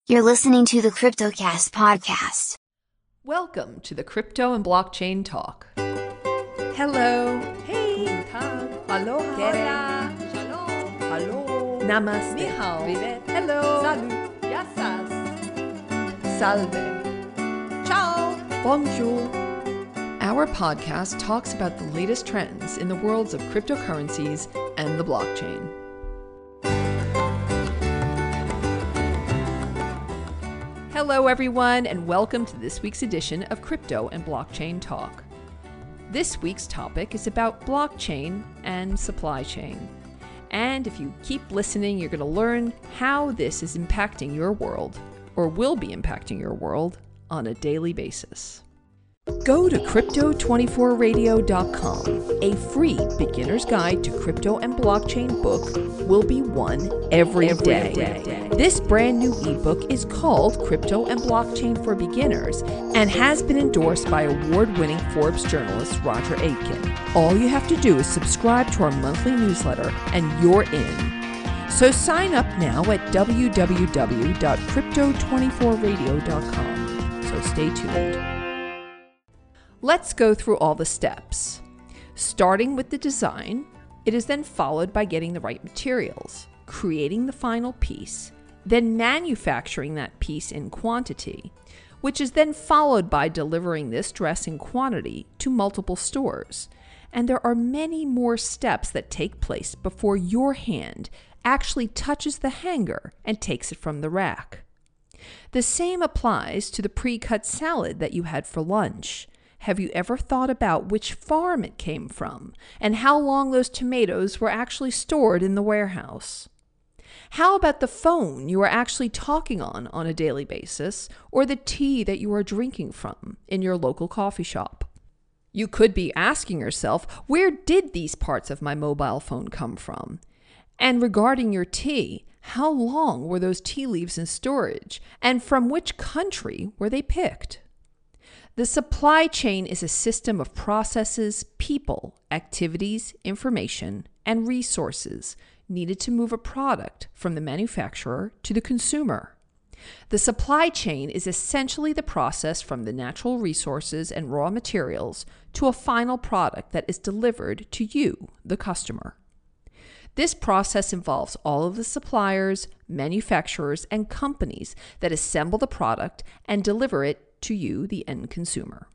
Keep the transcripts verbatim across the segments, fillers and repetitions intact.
You're listening to the CryptoCast podcast. Welcome to the Crypto and Blockchain Talk. Hello. Hey. Guten Tag. Aloha. Hola. Shalom. Hallo. Namaste. Ni hao. Privet. Hello. Salut. Yassas. Salve. Ciao. Bonjour. Our podcast talks about the latest trends in the worlds of cryptocurrencies and the blockchain. Hello, everyone, and welcome to this week's edition of Crypto and Blockchain Talk. This week's topic is about blockchain and supply chain. And if you keep listening, you're going to learn how this is impacting your world, or will be impacting your world, on a daily basis. Go to crypto twenty-four radio dot com. A free beginner's guide to crypto and blockchain book will be won every, every day. day. This brand new ebook is called Crypto and Blockchain for Beginners and has been endorsed by award-winning Forbes journalist Roger Aitken. All you have to do is subscribe to our monthly newsletter and you're in. So sign up now at w w w dot crypto twenty-four radio dot com. So stay tuned. Let's go through all the steps. Starting with the design, it is then followed by getting the right materials, creating the final piece, then manufacturing that piece in quantity, which is then followed by delivering this dress in quantity to multiple stores. And there are many more steps that take place before your hand actually touches the hanger and takes it from the rack. The same applies to the pre-cut salad that you had for lunch. Have you ever thought about which farm it came from and how long those tomatoes were actually stored in the warehouse? How about the phone you are actually talking on on a daily basis, or the tea that you are drinking from in your local coffee shop? You could be asking yourself, where did these parts of my mobile phone come from? And regarding your tea, how long were those tea leaves in storage, and from which country were they picked? The supply chain is a system of processes, people, activities, information, and resources needed to move a product from the manufacturer to the consumer. The supply chain is essentially the process from the natural resources and raw materials to a final product that is delivered to you, the customer. This process involves all of the suppliers, manufacturers, and companies that assemble the product and deliver it to you, the end consumer.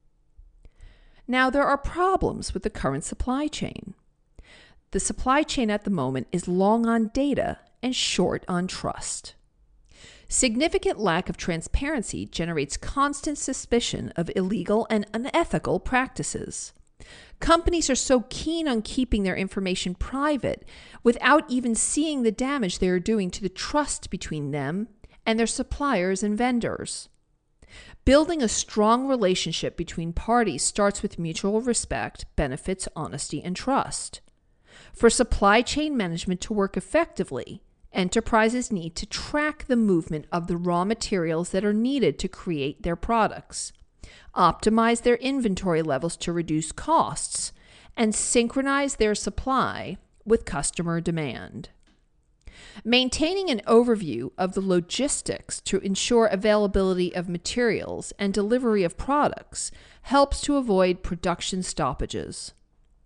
Now, there are problems with the current supply chain. The supply chain at the moment is long on data and short on trust. Significant lack of transparency generates constant suspicion of illegal and unethical practices. Companies are so keen on keeping their information private without even seeing the damage they are doing to the trust between them and their suppliers and vendors. Building a strong relationship between parties starts with mutual respect, benefits, honesty, and trust. For supply chain management to work effectively, enterprises need to track the movement of the raw materials that are needed to create their products, optimize their inventory levels to reduce costs, and synchronize their supply with customer demand. Maintaining an overview of the logistics to ensure availability of materials and delivery of products helps to avoid production stoppages.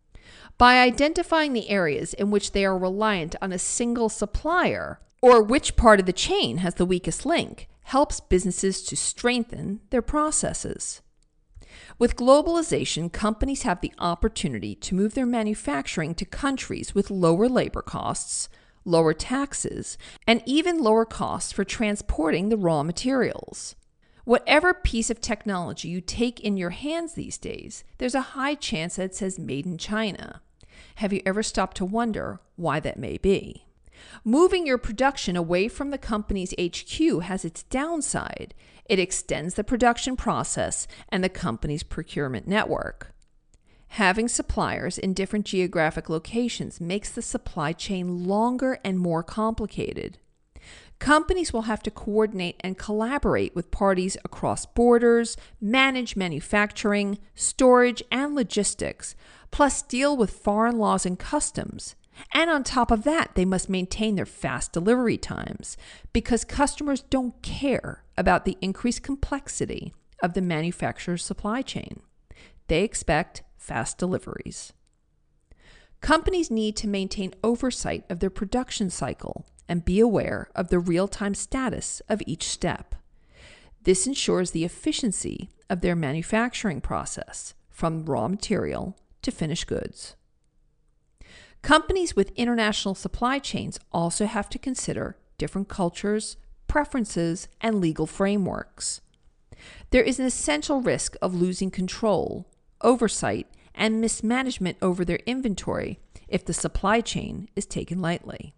By identifying the areas in which they are reliant on a single supplier, or which part of the chain has the weakest link, helps businesses to strengthen their processes. With globalization, companies have the opportunity to move their manufacturing to countries with lower labor costs, lower taxes, and even lower costs for transporting the raw materials. Whatever piece of technology you take in your hands these days, there's a high chance that it says made in China. Have you ever stopped to wonder why that may be? Moving your production away from the company's H Q has its downside. It extends the production process and the company's procurement network. Having suppliers in different geographic locations makes the supply chain longer and more complicated. Companies will have to coordinate and collaborate with parties across borders, manage manufacturing, storage, and logistics, plus deal with foreign laws and customs, And on top of that, they must maintain their fast delivery times because customers don't care about the increased complexity of the manufacturer's supply chain. They expect fast deliveries. Companies need to maintain oversight of their production cycle and be aware of the real-time status of each step. This ensures the efficiency of their manufacturing process from raw material to finished goods. Companies with international supply chains also have to consider different cultures, preferences, and legal frameworks. There is an essential risk of losing control, oversight, and mismanagement over their inventory if the supply chain is taken lightly.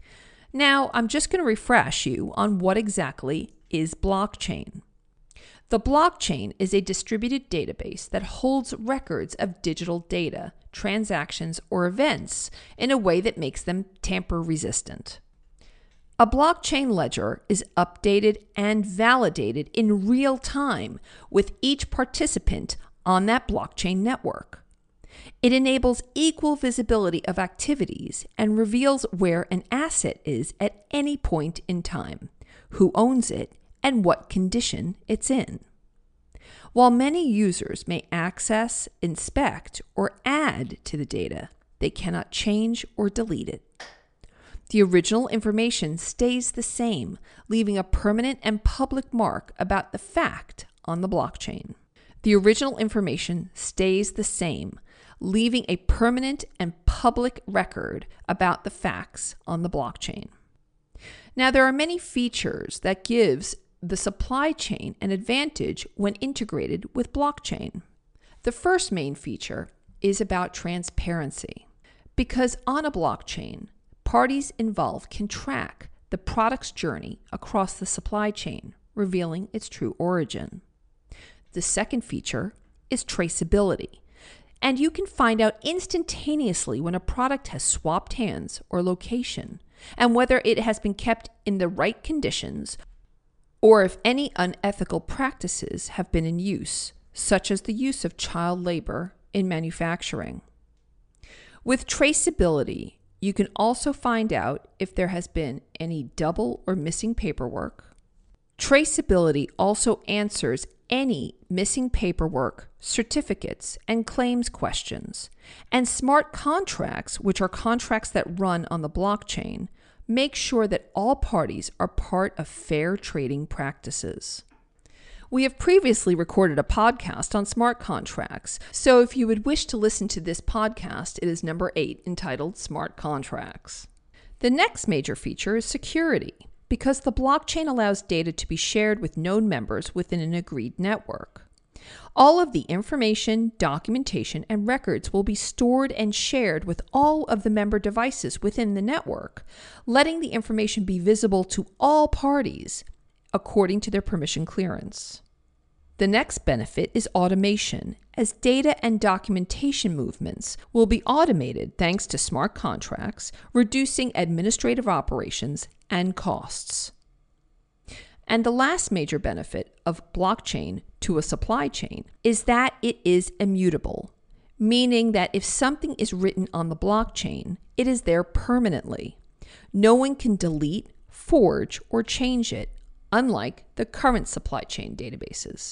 Now, I'm just going to refresh you on what exactly is blockchain. The blockchain is a distributed database that holds records of digital data, transactions, or events in a way that makes them tamper-resistant. A blockchain ledger is updated and validated in real time with each participant on that blockchain network. It enables equal visibility of activities and reveals where an asset is at any point in time, who owns it, and what condition it's in. While many users may access, inspect, or add to the data, they cannot change or delete it. The original information stays the same, leaving a permanent and public mark about the fact on the blockchain. The original information stays the same, leaving a permanent and public record about the facts on the blockchain. Now, there are many features that gives the supply chain an advantage when integrated with blockchain. The first main feature is about transparency, because on a blockchain, parties involved can track the product's journey across the supply chain, revealing its true origin. The second feature is traceability, and you can find out instantaneously when a product has swapped hands or location, and whether it has been kept in the right conditions or if any unethical practices have been in use, such as the use of child labor in manufacturing. With traceability, you can also find out if there has been any double or missing paperwork. Traceability also answers any missing paperwork, certificates, and claims questions. And smart contracts, which are contracts that run on the blockchain, make sure that all parties are part of fair trading practices. We have previously recorded a podcast on smart contracts, so if you would wish to listen to this podcast, it is number eight, entitled Smart Contracts. The next major feature is security, because the blockchain allows data to be shared with known members within an agreed network. All of the information, documentation, and records will be stored and shared with all of the member devices within the network, letting the information be visible to all parties according to their permission clearance. The next benefit is automation, as data and documentation movements will be automated thanks to smart contracts, reducing administrative operations and costs. And the last major benefit of blockchain to a supply chain is that it is immutable, meaning that if something is written on the blockchain, it is there permanently. No one can delete, forge, or change it, unlike the current supply chain databases.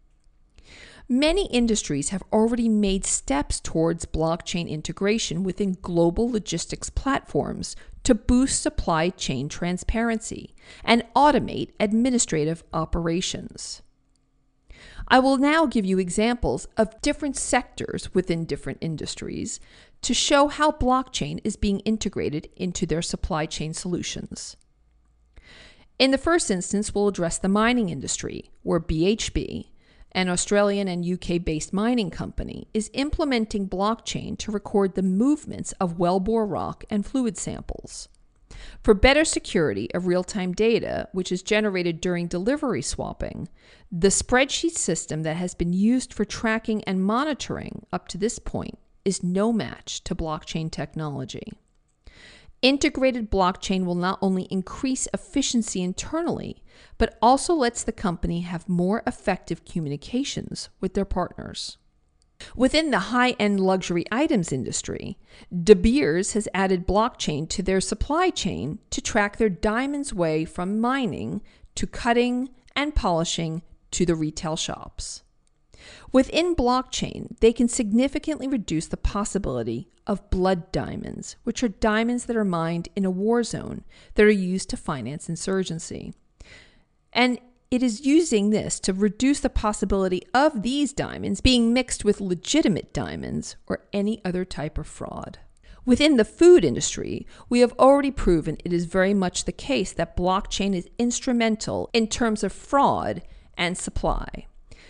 Many industries have already made steps towards blockchain integration within global logistics platforms to boost supply chain transparency and automate administrative operations. I will now give you examples of different sectors within different industries to show how blockchain is being integrated into their supply chain solutions. In the first instance, we'll address the mining industry, where B H P, an Australian and U K-based mining company, is implementing blockchain to record the movements of wellbore rock and fluid samples. For better security of real-time data, which is generated during delivery swapping, the spreadsheet system that has been used for tracking and monitoring up to this point is no match to blockchain technology. Integrated blockchain will not only increase efficiency internally, but also lets the company have more effective communications with their partners. Within the high-end luxury items industry, De Beers has added blockchain to their supply chain to track their diamonds' way from mining to cutting and polishing to the retail shops. Within blockchain, they can significantly reduce the possibility of blood diamonds, which are diamonds that are mined in a war zone that are used to finance insurgency. And it is using this to reduce the possibility of these diamonds being mixed with legitimate diamonds or any other type of fraud. Within the food industry, we have already proven it is very much the case that blockchain is instrumental in terms of fraud and supply.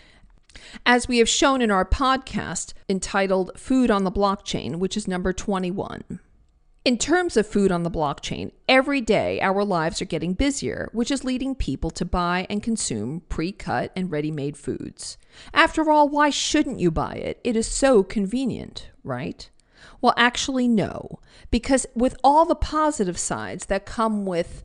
As we have shown in our podcast entitled Food on the Blockchain, which is number twenty-one. In terms of food on the blockchain, every day our lives are getting busier, which is leading people to buy and consume pre-cut and ready-made foods. After all, why shouldn't you buy it? It is so convenient, right? Well, actually, no, because with all the positive sides that come with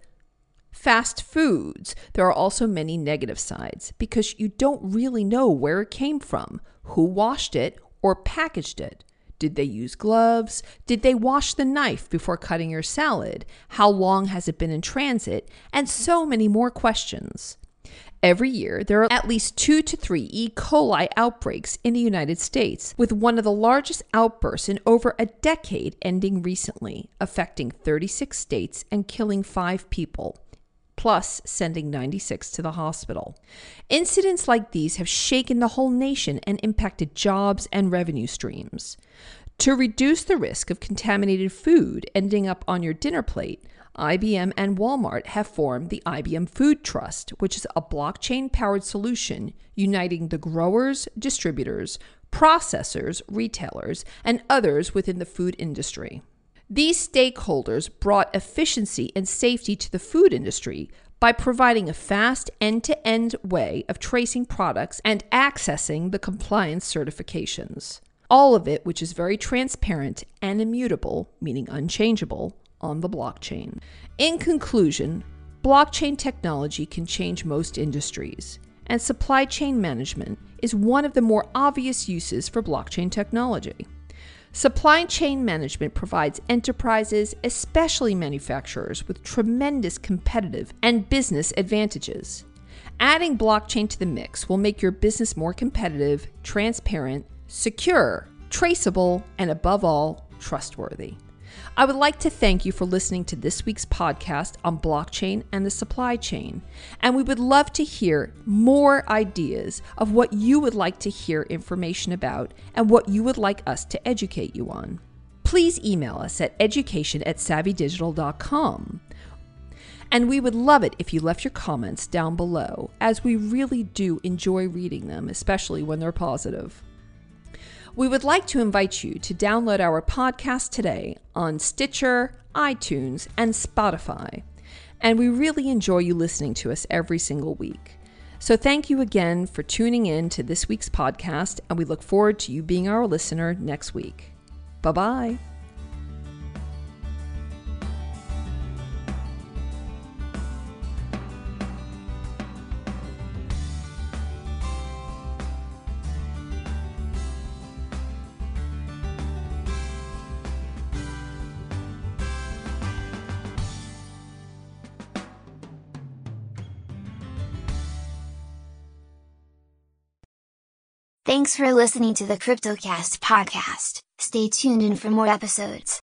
fast foods, there are also many negative sides because you don't really know where it came from, who washed it or packaged it. Did they use gloves? Did they wash the knife before cutting your salad? How long has it been in transit? And so many more questions. Every year, there are at least two to three E. coli outbreaks in the United States, with one of the largest outbursts in over a decade ending recently, affecting thirty-six states and killing five people, plus sending ninety-six to the hospital. Incidents like these have shaken the whole nation and impacted jobs and revenue streams. To reduce the risk of contaminated food ending up on your dinner plate, I B M and Walmart have formed the I B M Food Trust, which is a blockchain-powered solution uniting the growers, distributors, processors, retailers, and others within the food industry. These stakeholders brought efficiency and safety to the food industry by providing a fast end-to-end way of tracing products and accessing the compliance certifications. All of it which is very transparent and immutable, meaning unchangeable, on the blockchain. In conclusion, blockchain technology can change most industries, and supply chain management is one of the more obvious uses for blockchain technology. Supply chain management provides enterprises, especially manufacturers, with tremendous competitive and business advantages. Adding blockchain to the mix will make your business more competitive, transparent, secure, traceable, and above all, trustworthy. I would like to thank you for listening to this week's podcast on blockchain and the supply chain, and we would love to hear more ideas of what you would like to hear information about and what you would like us to educate you on. Please email us at education at savvy digital dot com. And we would love it if you left your comments down below, as we really do enjoy reading them, especially when they're positive. We would like to invite you to download our podcast today on Stitcher, iTunes, and Spotify. And we really enjoy you listening to us every single week. So thank you again for tuning in to this week's podcast, and we look forward to you being our listener next week. Bye-bye. Thanks for listening to the CryptoCast podcast. Stay tuned in for more episodes.